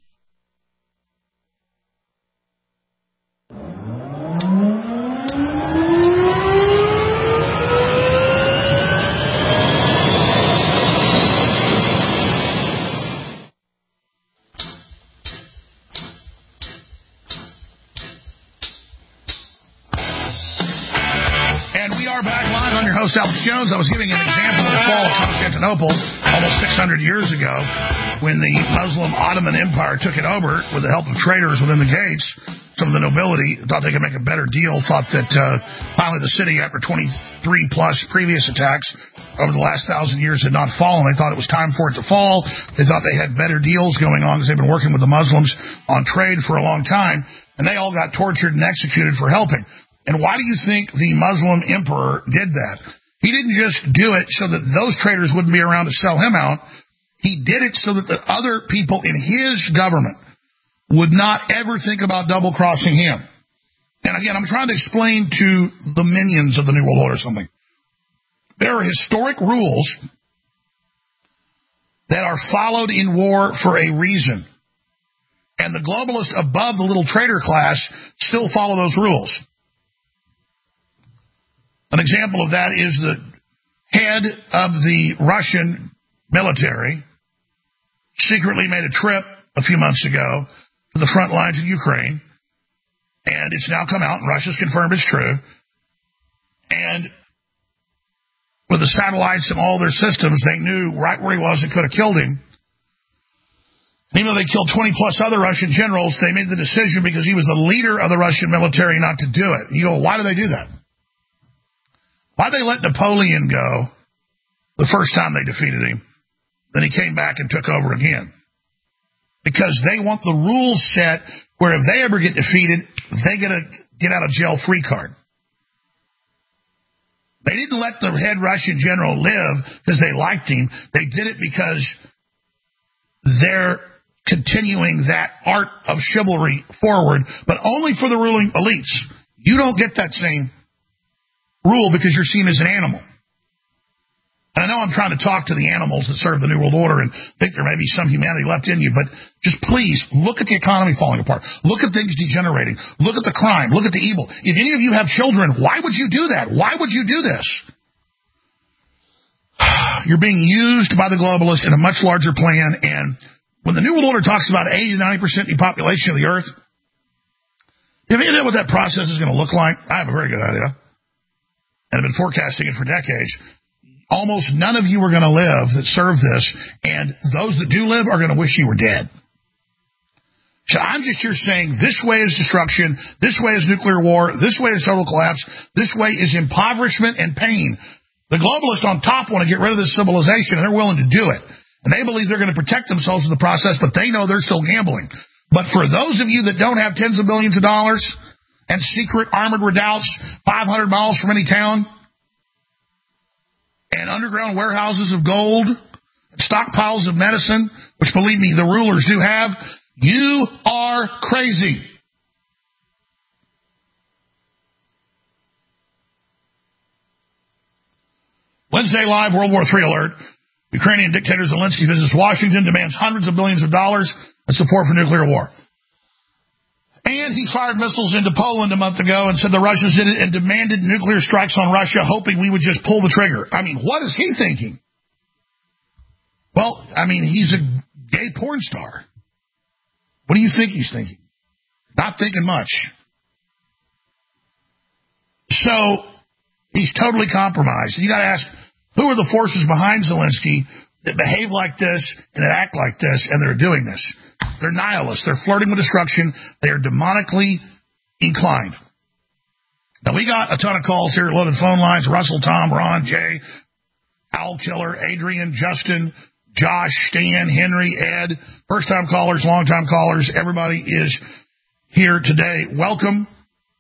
Alex Jones. I was giving an example of the fall of Constantinople almost 600 years ago when the Muslim Ottoman Empire took it over with the help of traders within the gates. Some of the nobility thought they could make a better deal, thought that finally the city, after 23-plus previous attacks over the last 1,000 years, had not fallen. They thought it was time for it to fall. They thought they had better deals going on because they've been working with the Muslims on trade for a long time, and they all got tortured and executed for helping. And why do you think the Muslim emperor did that? He didn't just do it so that those traders wouldn't be around to sell him out. He did it so that the other people in his government would not ever think about double-crossing him. And again, I'm trying to explain to the minions of the New World Order something. There are historic rules that are followed in war for a reason. And the globalists above the little trader class still follow those rules. An example of that is the head of the Russian military secretly made a trip a few months ago to the front lines of Ukraine, and it's now come out, and Russia's confirmed it's true. And with the satellites and all their systems, they knew right where he was and could have killed him. And even though they killed 20-plus other Russian generals, they made the decision because he was the leader of the Russian military not to do it. You go, why do they do that? Why'd they let Napoleon go the first time they defeated him? Then he came back and took over again. Because they want the rules set where if they ever get defeated, they get a get-out-of-jail-free card. They didn't let the head Russian general live because they liked him. They did it because their continuing that art of chivalry forward, but only for the ruling elites. You don't get that same rule because you're seen as an animal. And I know I'm trying to talk to the animals that serve the New World Order and think there may be some humanity left in you, but just please look at the economy falling apart. Look at things degenerating. Look at the crime. Look at the evil. If any of you have children, why would you do that? Why would you do this? You're being used by the globalists in a much larger plan, and when the New World Order talks about 80 to 90% depopulation of the earth, you have any idea what that process is going to look like? I have a very good idea. And I've been forecasting it for decades. Almost none of you are going to live that serve this, and those that do live are going to wish you were dead. So I'm just here saying this way is destruction, this way is nuclear war, this way is total collapse, this way is impoverishment and pain. The globalists on top want to get rid of this civilization, and they're willing to do it. And they believe they're going to protect themselves in the process, but they know they're still gambling. But for those of you that don't have tens of billions of dollars and secret armored redoubts 500 miles from any town, and underground warehouses of gold, stockpiles of medicine, which, believe me, the rulers do have, you are crazy. Wednesday Live, World War III alert. Ukrainian dictator Zelensky visits Washington, demands hundreds of billions of dollars in support for nuclear war. And he fired missiles into Poland a month ago and said the Russians did it and demanded nuclear strikes on Russia, hoping we would just pull the trigger. I mean, what is he thinking? Well, I mean, he's a gay porn star. What do you think he's thinking? Not thinking much. So he's totally compromised. And you got to ask, who are the forces behind Zelensky that behave like this and that act like this and that are doing this? They're nihilists. They're flirting with destruction. They are demonically inclined. Now, we got a ton of calls here, loaded phone lines. Russell, Tom, Ron, Jay, Owl Killer, Adrian, Justin, Josh, Stan, Henry, Ed. First-time callers, long-time callers. Everybody is here today. Welcome.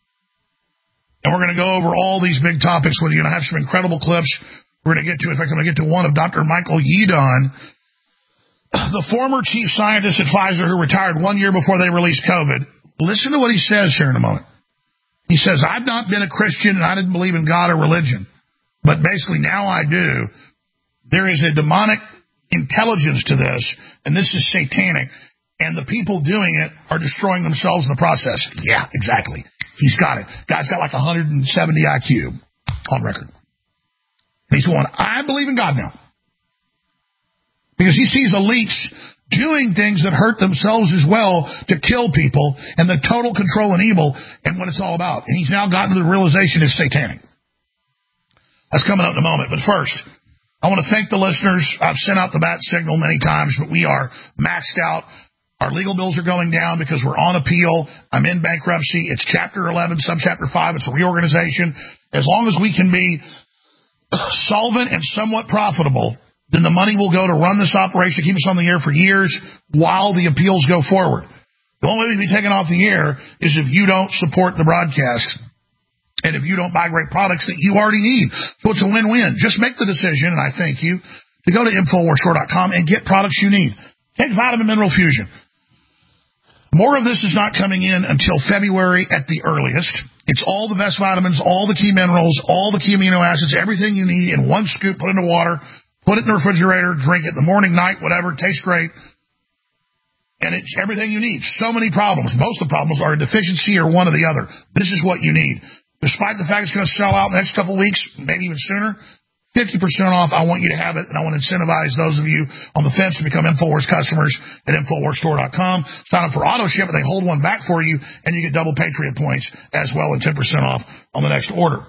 And we're going to go over all these big topics with you. And I have some incredible clips we're going to get to. In fact, I'm going to get to one of Dr. Michael Yeadon, the former chief scientist at Pfizer who retired 1 year before they released COVID. Listen to what he says here in a moment. He says, I've not been a Christian and I didn't believe in God or religion, but basically now I do. There is a demonic intelligence to this, and this is satanic, and the people doing it are destroying themselves in the process. Yeah, exactly. He's got it. Guy's got like 170 IQ on record. And he's going, I believe in God now. Because he sees elites doing things that hurt themselves as well to kill people and the total control and evil and what it's all about. And he's now gotten to the realization it's satanic. That's coming up in a moment. But first, I want to thank the listeners. I've sent out the bat signal many times, but we are maxed out. Our legal bills are going down because we're on appeal. I'm in bankruptcy. It's Chapter 11, Subchapter 5. It's a reorganization. As long as we can be solvent and somewhat profitable, then the money will go to run this operation, keep us on the air for years while the appeals go forward. The only way to be taken off the air is if you don't support the broadcast and if you don't buy great products that you already need. So it's a win-win. Just make the decision, and I thank you, to go to InfoWarsStore.com and get products you need. Take Vitamin Mineral Fusion. More of this is not coming in until February at the earliest. It's all the best vitamins, all the key minerals, all the key amino acids, everything you need in one scoop, put into water. Put it in the refrigerator, drink it in the morning, night, whatever. It tastes great. And it's everything you need. So many problems. Most of the problems are a deficiency or one or the other. This is what you need. Despite the fact it's going to sell out in the next couple of weeks, maybe even sooner, 50% off. I want you to have it, and I want to incentivize those of you on the fence to become InfoWars customers at InfoWarsStore.com. Sign up for auto ship, and they hold one back for you, and you get double Patriot points as well and 10% off on the next order.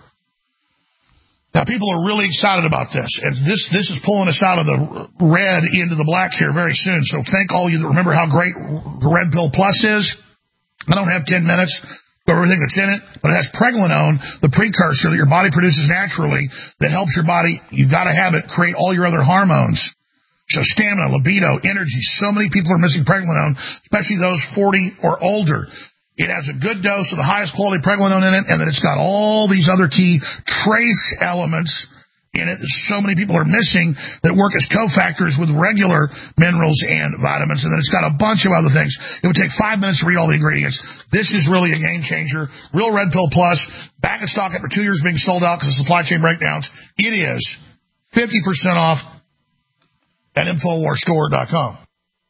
Now, people are really excited about this, and this is pulling us out of the red into the black here very soon. So thank all you that remember how great the Red Pill Plus is. I don't have 10 minutes for everything that's in it, but it has pregnenolone, the precursor that your body produces naturally that helps your body, you've got to have it, create all your other hormones. So stamina, libido, energy. So many people are missing pregnenolone, especially those 40 or older. It has a good dose of the highest quality pregnenolone in it, and then it's got all these other key trace elements in it that so many people are missing that work as cofactors with regular minerals and vitamins. And then it's got a bunch of other things. It would take 5 minutes to read all the ingredients. This is really a game changer. Real Red Pill Plus, back in stock after 2 years being sold out because of supply chain breakdowns. It is 50% off at InfoWarsStore.com.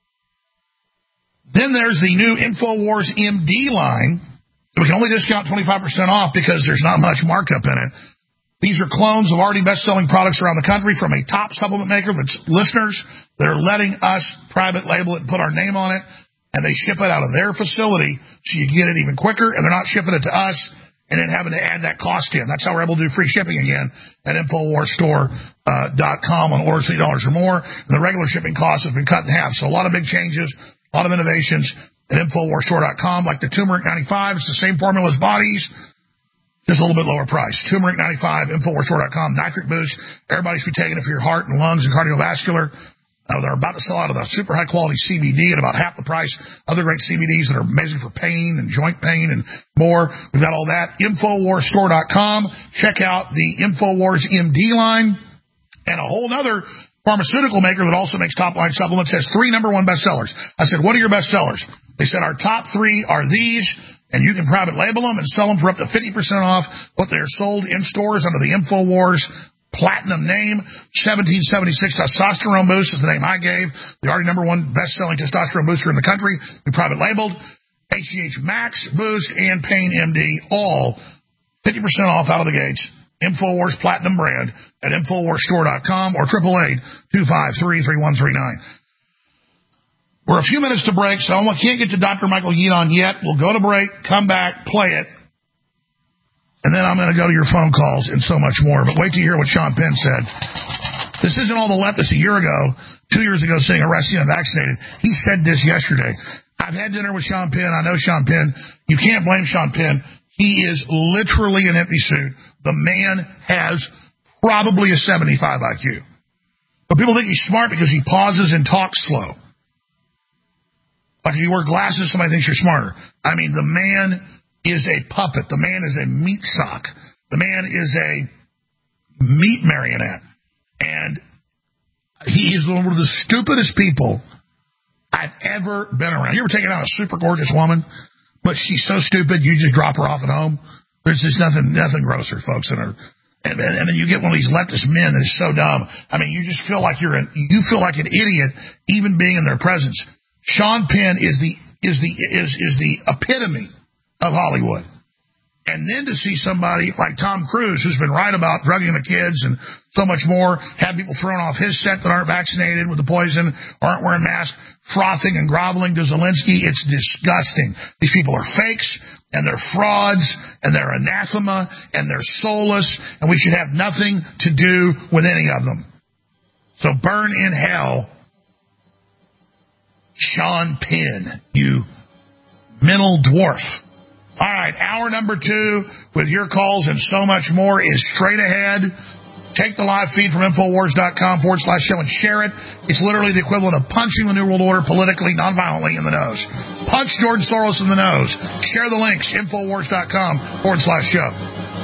Then there's the new InfoWars MD line. We can only discount 25% off because there's not much markup in it. These are clones of already best-selling products around the country from a top supplement maker that's listeners that are letting us private label it and put our name on it, and they ship it out of their facility so you get it even quicker, and they're not shipping it to us and then having to add that cost in. That's how we're able to do free shipping again at InfoWarsStore.com on orders $3 or more, and the regular shipping cost has been cut in half. So a lot of big changes, a lot of innovations at InfoWarsStore.com, like the Turmeric 95. It's the same formula as Bodies, just a little bit lower price. Turmeric 95, InfoWarsStore.com, Nitric Boost. Everybody should be taking it for your heart and lungs and cardiovascular. They're about to sell out of the super high-quality CBD at about half the price. Other great CBDs that are amazing for pain and joint pain and more. We've got all that. InfoWarsStore.com. Check out the InfoWars MD line. And a whole other pharmaceutical maker that also makes top-line supplements has 3 number 1 bestsellers. I said, what are your bestsellers? They said, our top 3 are these, and you can private label them and sell them for up to 50% off what they're sold in stores under the InfoWars Platinum name. 1776 Testosterone Boost is the name I gave. The already number 1 best-selling testosterone booster in the country. We private labeled. HGH Max Boost and Pain MD, all 50% off out of the gates. InfoWars Platinum brand at InfoWarsStore.com or 888-253-3139. We're a few minutes to break, so I can't get to Dr. Michael Yeadon yet. We'll go to break, come back, play it, and then I'm going to go to your phone calls and so much more. But wait till you hear what Sean Penn said. This isn't all the leftists a year ago, 2 years ago, saying arrest the unvaccinated. He said this yesterday. I've had dinner with Sean Penn. I know Sean Penn. You can't blame Sean Penn. He is literally an empty suit. The man has probably a 75 IQ. But people think he's smart because he pauses and talks slow. Like if you wear glasses, somebody thinks you're smarter. I mean, the man is a puppet. The man is a meat sock. The man is a meat marionette. And he is one of the stupidest people I've ever been around. You ever taken out a super gorgeous woman, but she's so stupid you just drop her off at home? There's just nothing grosser, folks, than her. And then you get one of these leftist men that is so dumb. I mean, you just feel like you feel like an idiot even being in their presence. Sean Penn is the epitome of Hollywood. And then to see somebody like Tom Cruise, who's been right about drugging the kids and so much more, have people thrown off his set that aren't vaccinated with the poison, aren't wearing masks, frothing and groveling to Zelensky, it's disgusting. These people are fakes, and they're frauds, and they're anathema, and they're soulless, and we should have nothing to do with any of them. So burn in hell, Sean Penn, you mental dwarf. All right, hour number 2 with your calls and so much more is straight ahead. Take the live feed from Infowars.com/show and share it. It's literally the equivalent of punching the New World Order politically, nonviolently in the nose. Punch George Soros in the nose. Share the links, Infowars.com/show.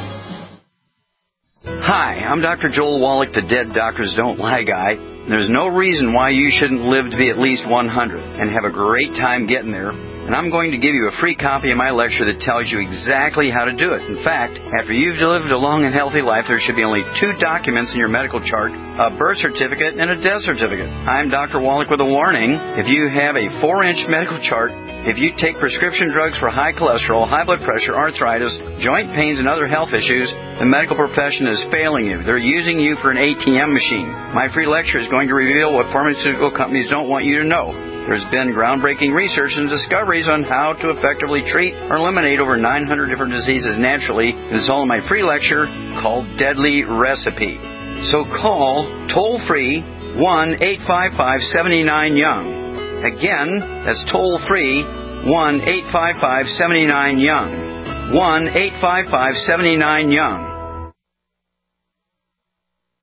Hi, I'm Dr. Joel Wallach, the Dead Doctors Don't Lie guy. There's no reason why you shouldn't live to be at least 100 and have a great time getting there. And I'm going to give you a free copy of my lecture that tells you exactly how to do it. In fact, after you've lived a long and healthy life, there should be only 2 documents in your medical chart, a birth certificate and a death certificate. I'm Dr. Wallach with a warning. If you have a 4-inch medical chart, if you take prescription drugs for high cholesterol, high blood pressure, arthritis, joint pains, and other health issues, the medical profession is failing you. They're using you for an ATM machine. My free lecture is going to reveal what pharmaceutical companies don't want you to know. There's been groundbreaking research and discoveries on how to effectively treat or eliminate over 900 different diseases naturally. It is all in my free lecture called Deadly Recipe. So call toll-free 1-855-79-YOUNG. Again, that's toll-free 1-855-79-YOUNG. 1-855-79-YOUNG.